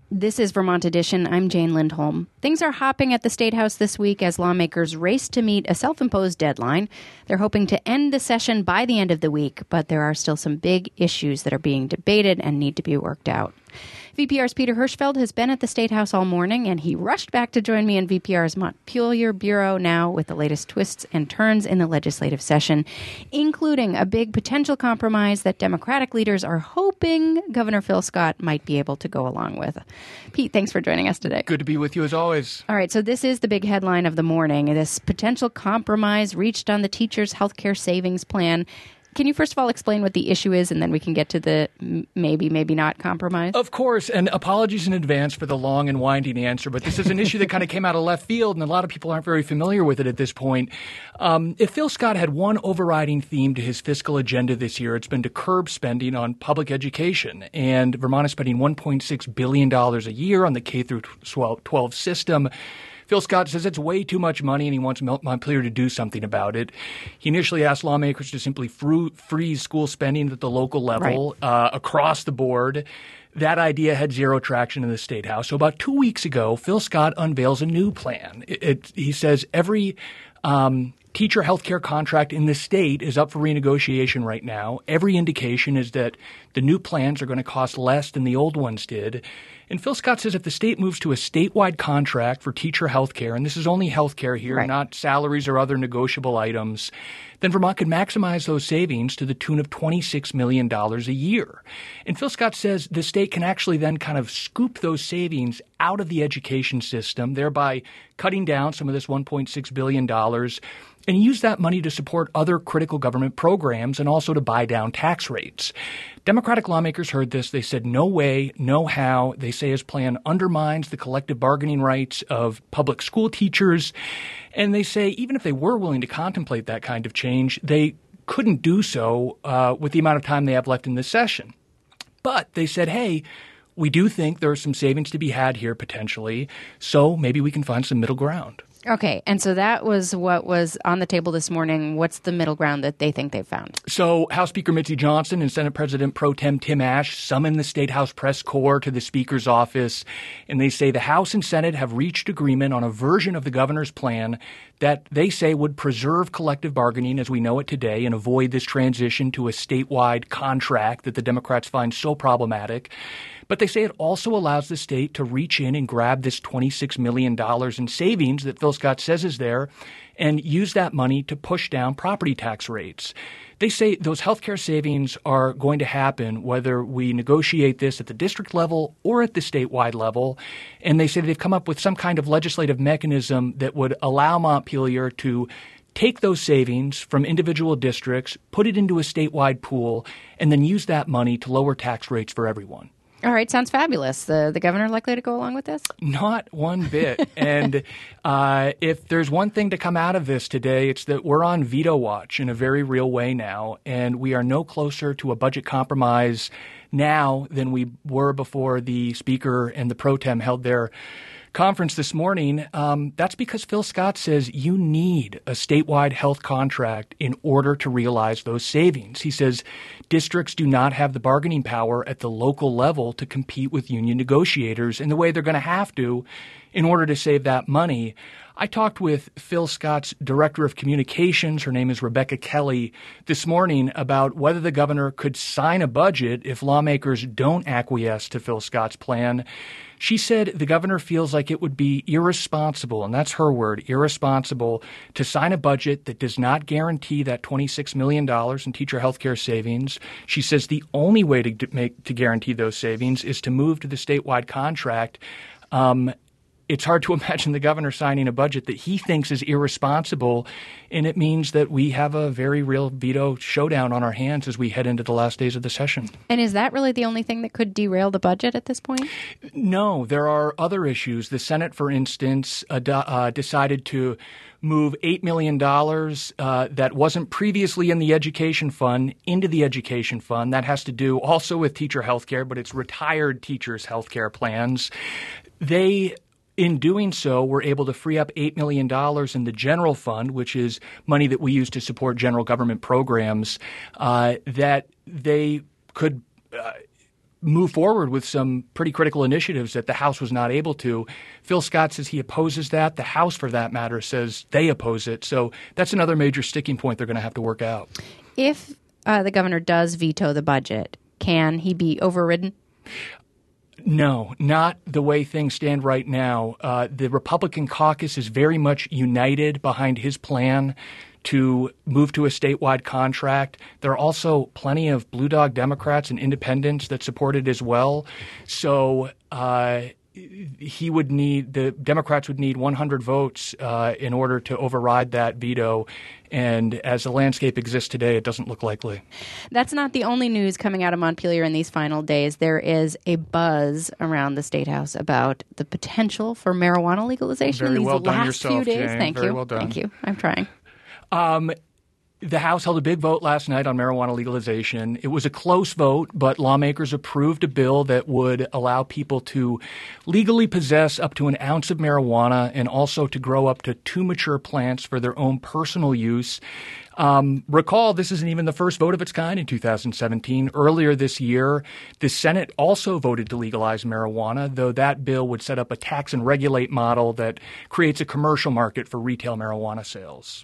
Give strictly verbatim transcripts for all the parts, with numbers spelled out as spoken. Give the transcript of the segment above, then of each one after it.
This is Vermont Edition. I'm Jane Lindholm. Things are hopping at the State House this week as lawmakers race to meet a self-imposed deadline. They're hoping to end the session by the end of the week, but there are still some big issues that are being debated and need to be worked out. V P R's Peter Hirschfeld has been at the State House all morning, and he rushed back to join me in V P R's Montpelier Bureau now with the latest twists and turns in the legislative session, including a big potential compromise that Democratic leaders are hoping Governor Phil Scott might be able to go along with. Pete, thanks for joining us today. Good to be with you as always. All right, so this is the big headline of the morning, this potential compromise reached on the teachers' healthcare savings plan. Can you first of all explain what the issue is, and then we can get to the maybe, maybe not compromise? Of course, and apologies in advance for the long and winding answer, but this is an issue that kind of came out of left field, and a lot of people aren't very familiar with it at this point. Um, if Phil Scott had one overriding theme to his fiscal agenda this year, it's been to curb spending on public education, and Vermont is spending one point six billion dollars a year on the K through twelve system. Phil Scott says it's way too much money and he wants Montpelier to do something about it. He initially asked lawmakers to simply fru- freeze school spending at the local level right. uh, across the board. That idea had zero traction in the State House. So about two weeks ago, Phil Scott unveils a new plan. It, it, he says every um, teacher healthcare contract in the state is up for renegotiation right now. Every indication is that the new plans are going to cost less than the old ones did. And Phil Scott says if the state moves to a statewide contract for teacher health care, and this is only health care here, right. not salaries or other negotiable items, then Vermont could maximize those savings to the tune of twenty-six million dollars a year. And Phil Scott says the state can actually then kind of scoop those savings out of the education system, thereby cutting down some of this one point six billion dollars, and use that money to support other critical government programs and also to buy down tax rates. Democratic lawmakers heard this. They said, no way, no how. They say his plan undermines the collective bargaining rights of public school teachers. And they say even if they were willing to contemplate that kind of change, they couldn't do so uh, with the amount of time they have left in this session. But they said, hey, we do think there are some savings to be had here potentially, so maybe we can find some middle ground. Okay, and so that was what was on the table this morning. What's the middle ground that they think they've found? So House Speaker Mitzi Johnson and Senate President Pro Tem Tim Ash summoned the State House press corps to the Speaker's office, and they say the House and Senate have reached agreement on a version of the governor's plan that they say would preserve collective bargaining as we know it today and avoid this transition to a statewide contract that the Democrats find so problematic. But they say it also allows the state to reach in and grab this twenty-six million dollars in savings that Phil Scott says is there and use that money to push down property tax rates. They say those healthcare savings are going to happen whether we negotiate this at the district level or at the statewide level. And they say they've come up with some kind of legislative mechanism that would allow Montpelier to take those savings from individual districts, put it into a statewide pool, and then use that money to lower tax rates for everyone. All right. Sounds fabulous. The the governor likely to go along with this? Not one bit. And uh, if there's one thing to come out of this today, it's that we're on veto watch in a very real way now. And we are no closer to a budget compromise now than we were before the speaker and the pro tem held their conference this morning. Um, that's because Phil Scott says you need a statewide health contract in order to realize those savings. He says districts do not have the bargaining power at the local level to compete with union negotiators in the way they're going to have to in order to save that money. I talked with Phil Scott's director of communications, her name is Rebecca Kelly, this morning about whether the governor could sign a budget if lawmakers don't acquiesce to Phil Scott's plan. She said the governor feels like it would be irresponsible, and that's her word, irresponsible, to sign a budget that does not guarantee that twenty-six million dollars in teacher health care savings. She says the only way to make to guarantee those savings is to move to the statewide contract. Um, It's hard to imagine the governor signing a budget that he thinks is irresponsible, and it means that we have a very real veto showdown on our hands as we head into the last days of the session. And is that really the only thing that could derail the budget at this point? No, there are other issues. The Senate, for instance, uh, uh, decided to move eight million dollars uh, that wasn't previously in the education fund into the education fund. That has to do also with teacher health care, but it's retired teachers' health care plans. They In doing so, we're able to free up eight million dollars in the general fund, which is money that we use to support general government programs, uh, that they could uh, move forward with some pretty critical initiatives that the House was not able to. Phil Scott says he opposes that. The House, for that matter, says they oppose it. So that's another major sticking point they're going to have to work out. If uh, the governor does veto the budget, can he be overridden? No, not the way things stand right now. Uh, the Republican caucus is very much united behind his plan to move to a statewide contract. There are also plenty of Blue Dog Democrats and independents that support it as well. So uh, he would need – the Democrats would need one hundred votes uh, in order to override that veto. And as the landscape exists today, it doesn't look likely. That's not the only news coming out of Montpelier in these final days. There is a buzz around the State House about the potential for marijuana legalization Very in these well done last yourself, few days. Jane. Thank Very you. well done. Thank you. I'm trying. Um, the House held a big vote last night on marijuana legalization. It was a close vote, but lawmakers approved a bill that would allow people to legally possess up to an ounce of marijuana and also to grow up to two mature plants for their own personal use. Um, recall, this isn't even the first vote of its kind in two thousand seventeen. Earlier this year, the Senate also voted to legalize marijuana, though that bill would set up a tax and regulate model that creates a commercial market for retail marijuana sales.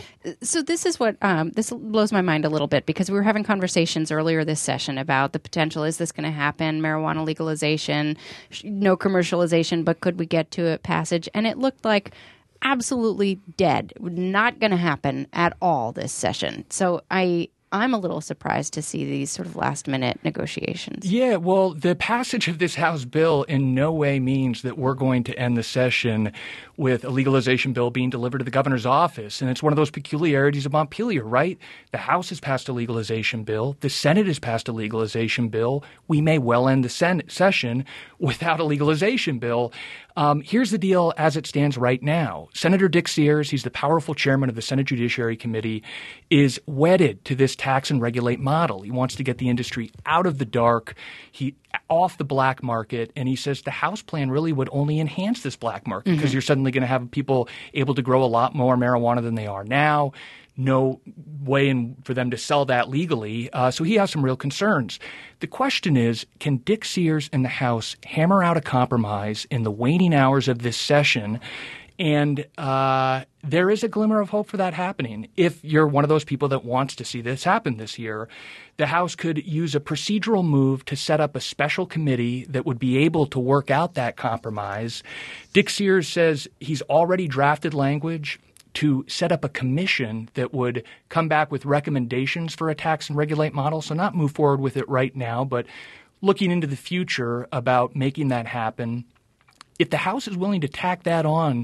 So this is what um, this blows my mind a little bit, because we were having conversations earlier this session about the potential. Is this going to happen? Marijuana legalization, no commercialization, but could we get to a passage? And it looked like absolutely dead. Not going to happen at all this session. So I I'm a little surprised to see these sort of last-minute negotiations. Yeah, well, the passage of this House bill in no way means that we're going to end the session with a legalization bill being delivered to the governor's office. And it's one of those peculiarities of Montpelier, right? The House has passed a legalization bill. The Senate has passed a legalization bill. We may well end the Senate session without a legalization bill. Um, here's the deal as it stands right now. Senator Dick Sears, he's the powerful chairman of the Senate Judiciary Committee, is wedded to this tax and regulate model. He wants to get the industry out of the dark, he off the black market, and he says the House plan really would only enhance this black market because mm-hmm. you're suddenly going to have people able to grow a lot more marijuana than they are now. No way in, for them to sell that legally. Uh, so he has some real concerns. The question is, can Dick Sears and the House hammer out a compromise in the waning hours of this session? And uh, there is a glimmer of hope for that happening. If you're one of those people that wants to see this happen this year, the House could use a procedural move to set up a special committee that would be able to work out that compromise. Dick Sears says he's already drafted language to set up a commission that would come back with recommendations for a tax and regulate model. So not move forward with it right now, but looking into the future about making that happen. If the House is willing to tack that on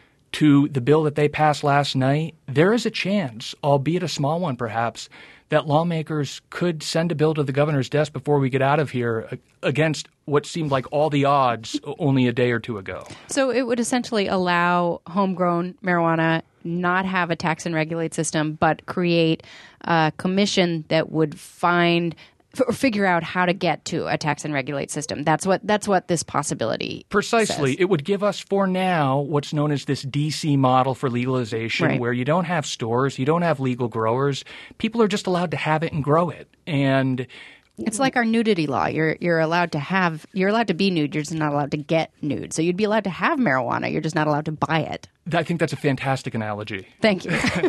to the bill that they passed last night, there is a chance, albeit a small one perhaps, that lawmakers could send a bill to the governor's desk before we get out of here against what seemed like all the odds only a day or two ago. So it would essentially allow homegrown marijuana not have a tax and regulate system, but create a commission that would find or figure out how to get to a tax and regulate system. That's what that's what this possibility Precisely. says. It would give us for now what's known as this D C model for legalization, right, where you don't have stores, you don't have legal growers. People are just allowed to have it and grow it. And it's like our nudity law. You're you're allowed to have you're allowed to be nude, you're just not allowed to get nude. So you'd be allowed to have marijuana, you're just not allowed to buy it. I think that's a fantastic analogy. Thank you.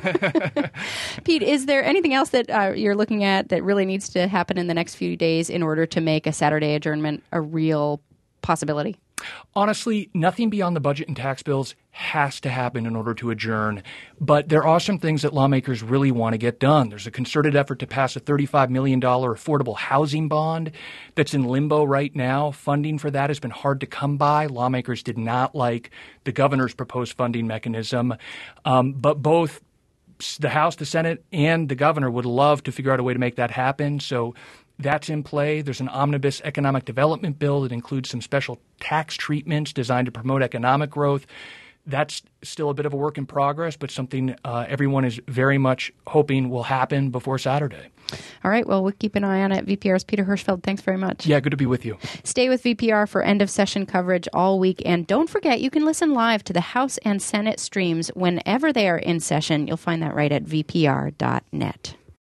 Pete, is there anything else that uh, you're looking at that really needs to happen in the next few days in order to make a Saturday adjournment a real possibility? Honestly, nothing beyond the budget and tax bills has to happen in order to adjourn. But there are some things that lawmakers really want to get done. There's a concerted effort to pass a thirty-five million dollars affordable housing bond that's in limbo right now. Funding for that has been hard to come by. Lawmakers did not like the governor's proposed funding mechanism. Um, but both the House, the Senate, and the governor would love to figure out a way to make that happen. So that's in play. There's an omnibus economic development bill that includes some special tax treatments designed to promote economic growth. That's still a bit of a work in progress, but something uh, everyone is very much hoping will happen before Saturday. All right. Well, we'll keep an eye on it. V P R's Peter Hirschfeld, thanks very much. Yeah, good to be with you. Stay with V P R for end-of-session coverage all week. And don't forget, you can listen live to the House and Senate streams whenever they are in session. You'll find that right at V P R dot net.